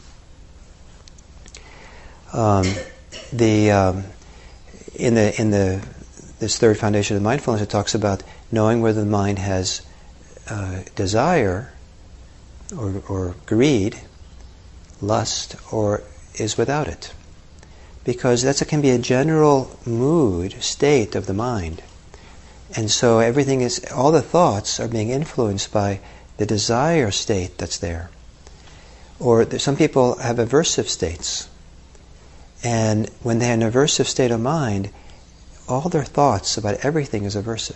Um, the um, in the in the this third foundation of mindfulness, it talks about knowing whether the mind has uh, desire or, or greed, lust, or is without it. Because that can be a general mood, state of the mind. And so everything is, all the thoughts are being influenced by the desire state that's there. Or there, some people have aversive states. And when they have an aversive state of mind, all their thoughts about everything is aversive.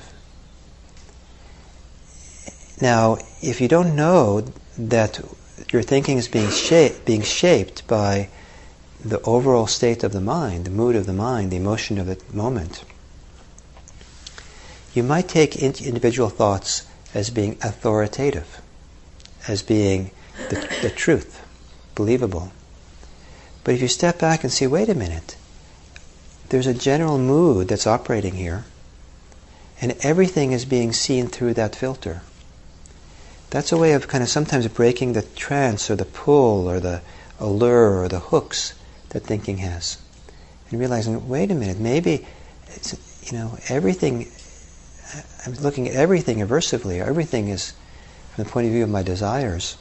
Now, if you don't know that your thinking is being shaped, being shaped by the overall state of the mind, the mood of the mind, the emotion of the moment, you might take in- individual thoughts as being authoritative, as being the, the truth, believable. But if you step back and see, wait a minute, there's a general mood that's operating here, and everything is being seen through that filter. That's a way of kind of sometimes breaking the trance or the pull or the allure or the hooks that thinking has. And realizing, wait a minute, maybe, it's, you know, everything, I'm looking at everything aversively, everything is from the point of view of my desires.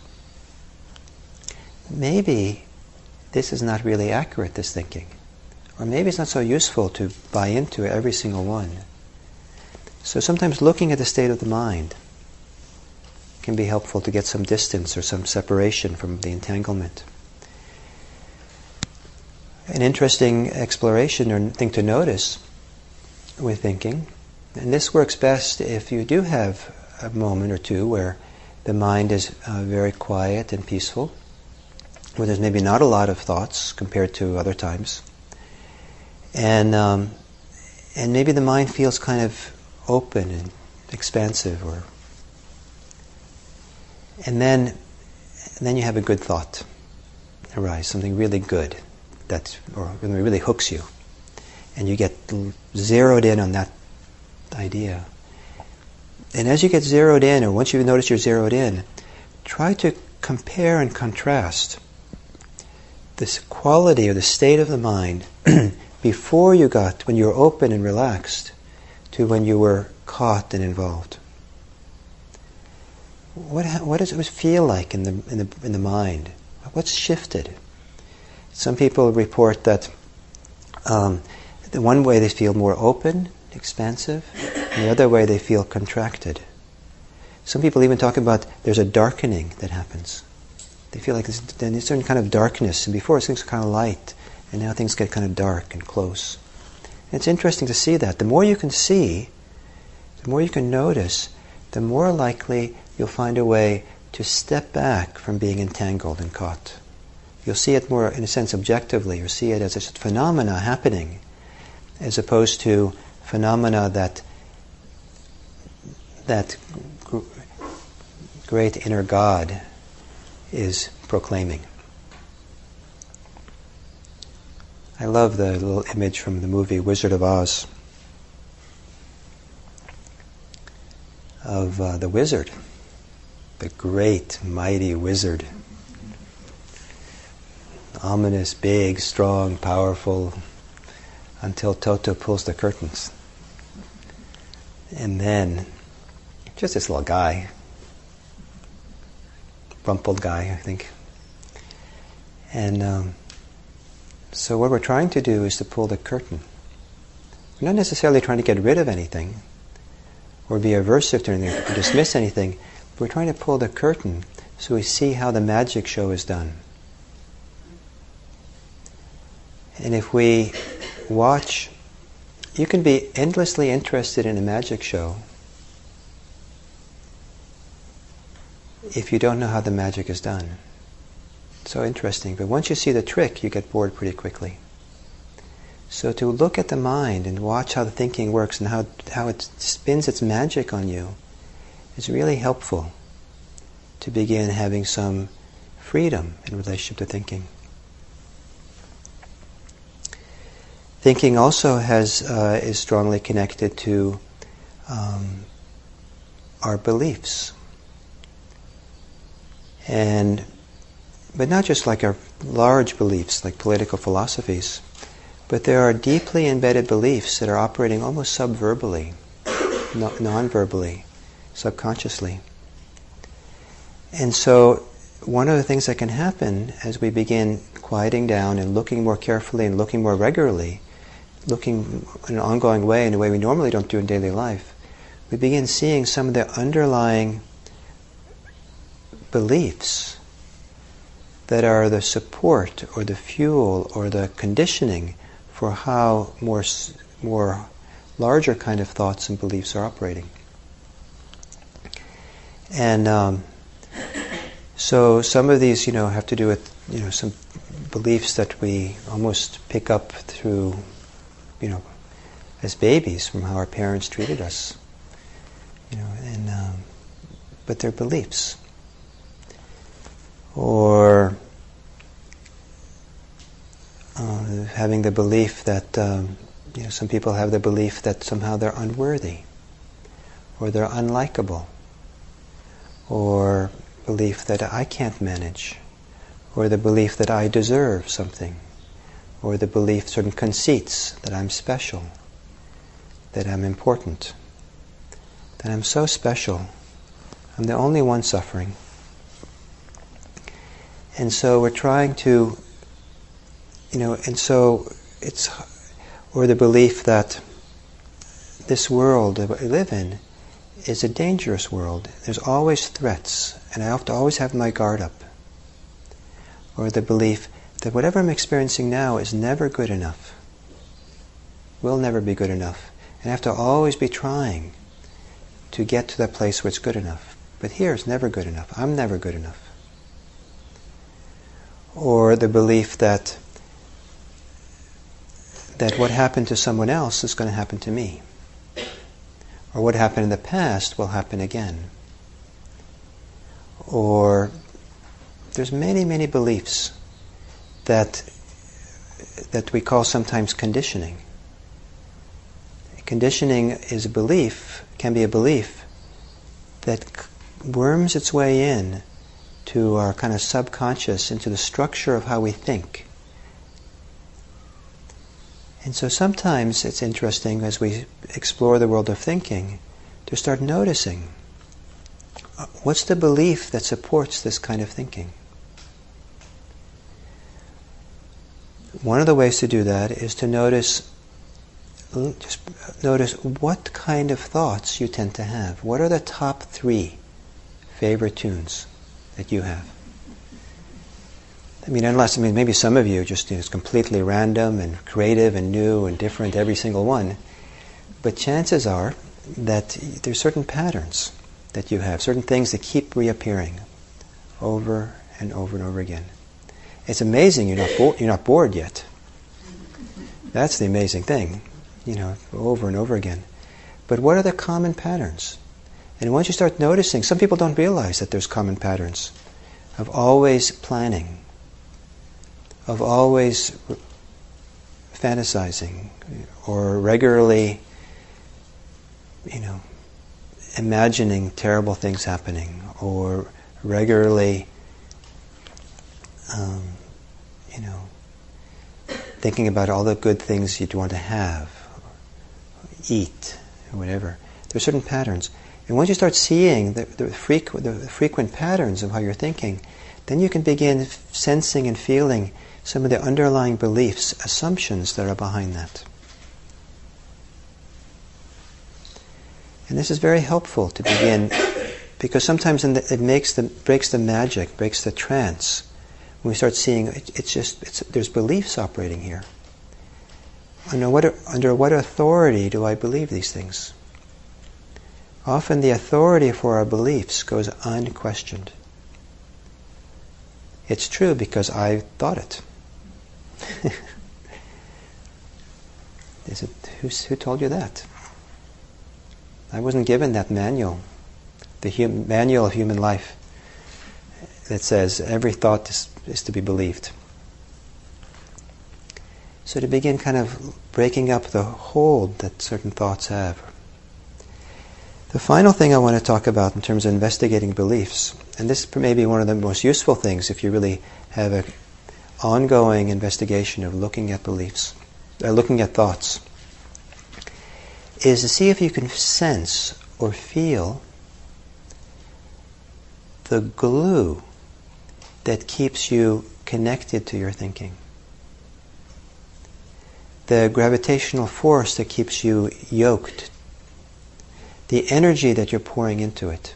Maybe this is not really accurate, this thinking. Or maybe it's not so useful to buy into every single one. So sometimes looking at the state of the mind can be helpful to get some distance or some separation from the entanglement. An interesting exploration or thing to notice with thinking, and this works best if you do have a moment or two where the mind is uh, very quiet and peaceful, where there's maybe not a lot of thoughts compared to other times, and um, and maybe the mind feels kind of open and expansive, or and then and then you have a good thought arise, something really good that or really hooks you, and you get zeroed in on that idea. And as you get zeroed in, or once you notice you're zeroed in, try to compare and contrast this quality or the state of the mind before you got, when you were open and relaxed, to when you were caught and involved. What what does it feel like in the in the in the mind? What's shifted? Some people report that um, the one way they feel more open, expansive, and the other way they feel contracted. Some people even talk about there's a darkening that happens. They feel like there's, there's a certain kind of darkness, and before things are kind of light, and now things get kind of dark and close. And it's interesting to see that. The more you can see, the more you can notice, the more likely you'll find a way to step back from being entangled and caught. You'll see it more, in a sense, objectively, or see it as a phenomena happening, as opposed to phenomena that that gr- great inner God is proclaiming. I love the little image from the movie Wizard of Oz of uh, the wizard, the great, mighty wizard. Ominous, big, strong, powerful, until Toto pulls the curtains. And then, just this little guy, rumpled guy, I think. And um, so what we're trying to do is to pull the curtain. We're not necessarily trying to get rid of anything, or be aversive to anything, or dismiss anything. But we're trying to pull the curtain so we see how the magic show is done. And if we watch, you can be endlessly interested in a magic show if you don't know how the magic is done. So interesting. But once you see the trick, you get bored pretty quickly. So to look at the mind and watch how the thinking works and how, how it spins its magic on you is really helpful to begin having some freedom in relationship to thinking. Thinking also has uh, is strongly connected to um, our beliefs, and but not just like our large beliefs, like political philosophies, but there are deeply embedded beliefs that are operating almost subverbally, no, non-verbally, subconsciously. And so, one of the things that can happen as we begin quieting down and looking more carefully and looking more regularly, looking in an ongoing way, in a way we normally don't do in daily life, we begin seeing some of the underlying beliefs that are the support or the fuel or the conditioning for how more more larger kind of thoughts and beliefs are operating. And um, so some of these, you know, have to do with, you know, some beliefs that we almost pick up through, you know, as babies from how our parents treated us, you know, and um, but they're beliefs. Or uh, having the belief that, um, you know, some people have the belief that somehow they're unworthy, or they're unlikable, or belief that I can't manage, or the belief that I deserve something, or the belief, certain conceits, that I'm special, that I'm important, that I'm so special, I'm the only one suffering. And so we're trying to, you know, and so it's, or the belief that this world that we live in is a dangerous world. There's always threats, and I have to always have my guard up. Or the belief that whatever I'm experiencing now is never good enough, will never be good enough, and I have to always be trying to get to that place where it's good enough. But here it's never good enough. I'm never good enough. Or the belief that that what happened to someone else is going to happen to me. Or what happened in the past will happen again. Or there's many, many beliefs that that we call sometimes conditioning. Conditioning is a belief, can be a belief that worms its way in to our kind of subconscious, into the structure of how we think. And so sometimes it's interesting as we explore the world of thinking to start noticing what's the belief that supports this kind of thinking. One of the ways to do that is to notice just notice what kind of thoughts you tend to have. What are the top three favorite tunes that you have? I mean, unless, I mean, maybe some of you just, you know, it's completely random and creative and new and different, every single one. But chances are that there's certain patterns that you have, certain things that keep reappearing over and over and over again. It's amazing you're not bo- you're not bored yet. That's the amazing thing, you know, over and over again. But what are the common patterns? And once you start noticing, some people don't realize that there's common patterns of always planning, of always fantasizing, or regularly, you know, imagining terrible things happening, or regularly, um, you know, thinking about all the good things you'd want to have, eat, or whatever. There are certain patterns. And once you start seeing the, the, frequ- the frequent patterns of how you're thinking, then you can begin sensing and feeling some of the underlying beliefs, assumptions that are behind that. And this is very helpful to begin, because sometimes in the, it makes the breaks the magic, breaks the trance. When we start seeing, it, it's just it's, there's beliefs operating here. Under what under what authority do I believe these things? Often the authority for our beliefs goes unquestioned. It's true because I thought it. Is it who's, who told you that? I wasn't given that manual, the hum, manual of human life that says every thought is, is to be believed. So to begin kind of breaking up the hold that certain thoughts have. The final thing I want to talk about in terms of investigating beliefs, and this may be one of the most useful things if you really have an ongoing investigation of looking at beliefs, uh, looking at thoughts, is to see if you can sense or feel the glue that keeps you connected to your thinking. The gravitational force that keeps you yoked. The energy that you're pouring into it.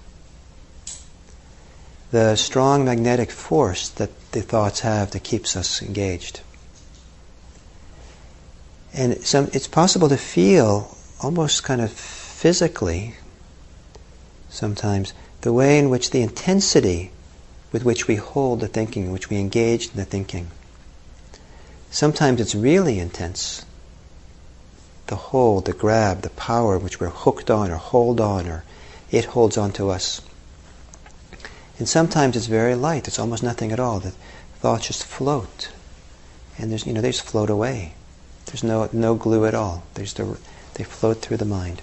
The strong magnetic force that the thoughts have that keeps us engaged. And some, it's possible to feel almost kind of physically sometimes the way in which the intensity with which we hold the thinking, in which we engage in the thinking. Sometimes it's really intense. The hold, the grab, the power which we're hooked on or hold on, or it holds on to us. And sometimes it's very light. It's almost nothing at all. The thoughts just float, and there's you know they just float away. There's no no glue at all. They just they float through the mind.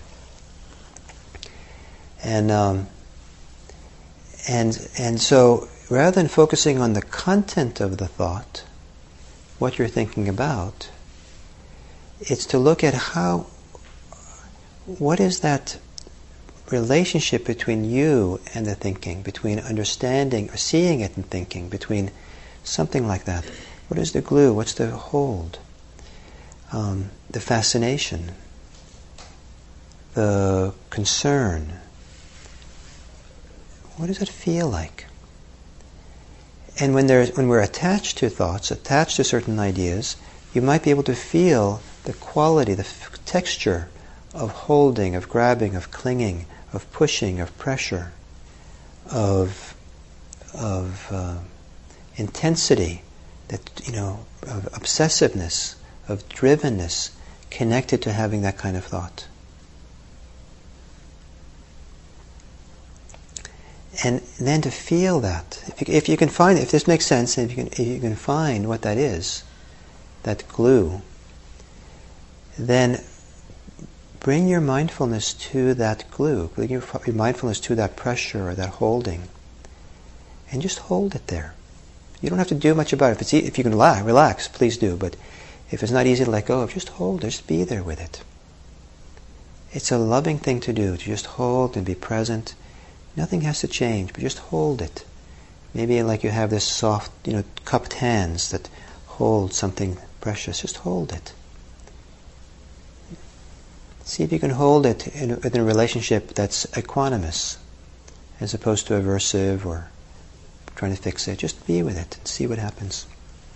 And um, and and so rather than focusing on the content of the thought, what you're thinking about, it's to look at how, what is that relationship between you and the thinking, between understanding or seeing it and thinking, between something like that. What is the glue? What's the hold? Um, the fascination, the concern, What does it feel like? And when, there's, when we're attached to thoughts, attached to certain ideas, you might be able to feel the quality, the f- texture of holding, of grabbing, of clinging, of pushing, of pressure, of, of uh, intensity, that, you know, of obsessiveness, of drivenness, connected to having that kind of thought. And then to feel that, if you, if you can find, if this makes sense, and if you can, if you can find what that is, that glue, then bring your mindfulness to that glue, bring your, your mindfulness to that pressure or that holding, and just hold it there. You don't have to do much about it. If, it's e- if you can relax, relax, please do, but if it's not easy to let go of, just hold it, just be there with it. It's a loving thing to do, to just hold and be present. Nothing has to change, but just hold it. Maybe like you have this soft, you know, cupped hands that hold something precious. Just hold it. See if you can hold it in, in a relationship that's equanimous, as opposed to aversive or trying to fix it. Just be with it and see what happens.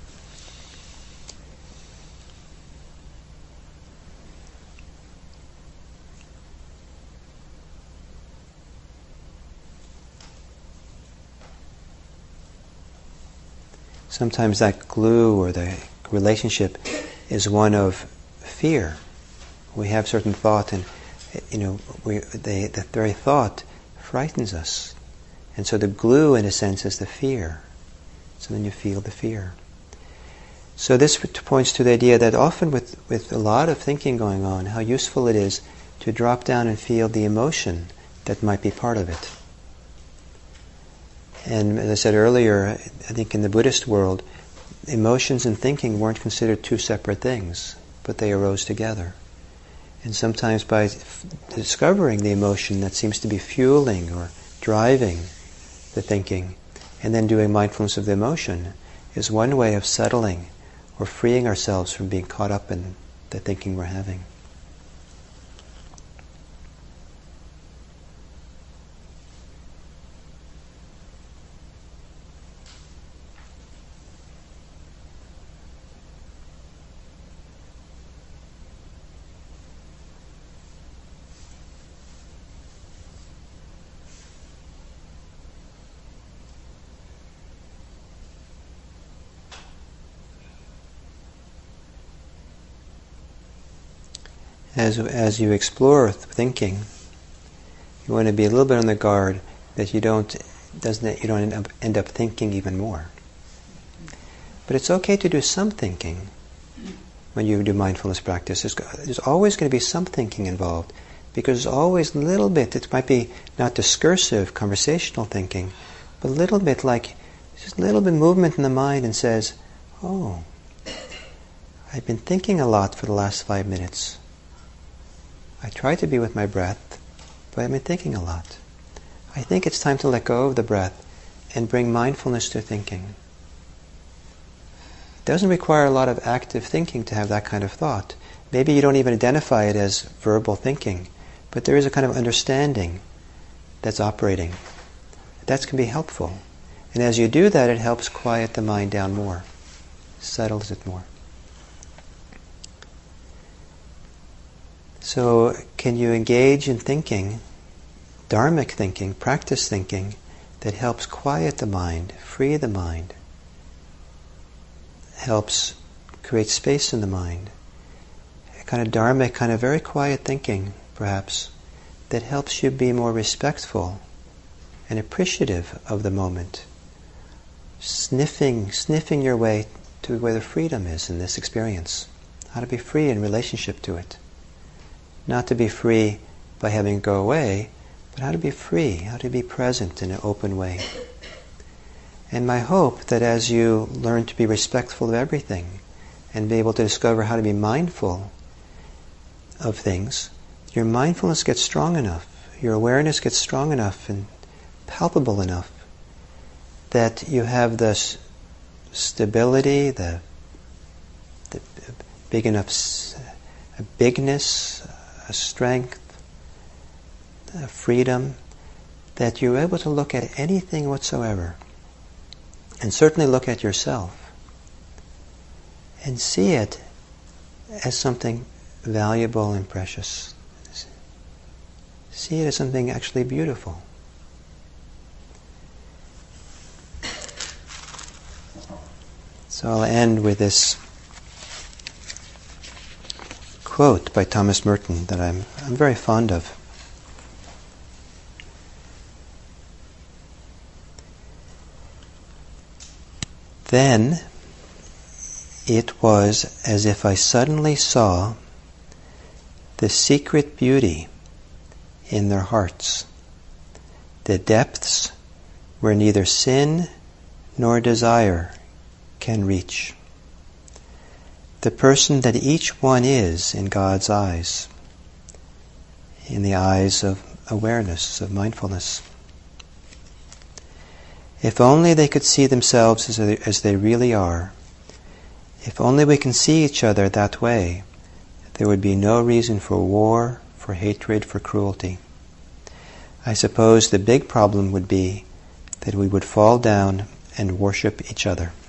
Sometimes that glue or the relationship is one of fear. We have certain thought, and you know, we, they, the very thought frightens us, and so the glue, in a sense, is the fear. So then you feel the fear. So this points to the idea that often, with with a lot of thinking going on, how useful it is to drop down and feel the emotion that might be part of it. And as I said earlier, I think in the Buddhist world, emotions and thinking weren't considered two separate things, but they arose together. And sometimes by f- discovering the emotion that seems to be fueling or driving the thinking, and then doing mindfulness of the emotion, is one way of settling or freeing ourselves from being caught up in the thinking we're having. As as you explore thinking, you want to be a little bit on the guard that you don't doesn't you don't end up, end up thinking even more. But it's okay to do some thinking when you do mindfulness practice. There's, there's always going to be some thinking involved, because there's always a little bit. It might be not discursive, conversational thinking, but a little bit like just a little bit movement in the mind and says, "Oh, I've been thinking a lot for the last five minutes. I try to be with my breath, but I've been thinking a lot. I think it's time to let go of the breath and bring mindfulness to thinking." It doesn't require a lot of active thinking to have that kind of thought. Maybe you don't even identify it as verbal thinking, but there is a kind of understanding that's operating. That can be helpful. And as you do that, it helps quiet the mind down more, settles it more. So, can you engage in thinking, dharmic thinking, practice thinking, that helps quiet the mind, free the mind, helps create space in the mind? A kind of dharmic, kind of very quiet thinking, perhaps, that helps you be more respectful and appreciative of the moment, sniffing, sniffing your way to where the freedom is in this experience, how to be free in relationship to it. Not to be free by having it go away, but how to be free, how to be present in an open way. And my hope that as you learn to be respectful of everything and be able to discover how to be mindful of things, your mindfulness gets strong enough, your awareness gets strong enough and palpable enough that you have the s- stability, the, the big enough s- a bigness, a strength, a freedom that you're able to look at anything whatsoever, and certainly look at yourself, and see it as something valuable and precious. See it as something actually beautiful. So I'll end with this quote by Thomas Merton that I'm, I'm very fond of. Then it was as if I suddenly saw the secret beauty in their hearts, the depths where neither sin nor desire can reach, the person that each one is in God's eyes, in the eyes of awareness, of mindfulness. If only they could see themselves as they, as they really are, if only we can see each other that way, there would be no reason for war, for hatred, for cruelty. I suppose the big problem would be that we would fall down and worship each other.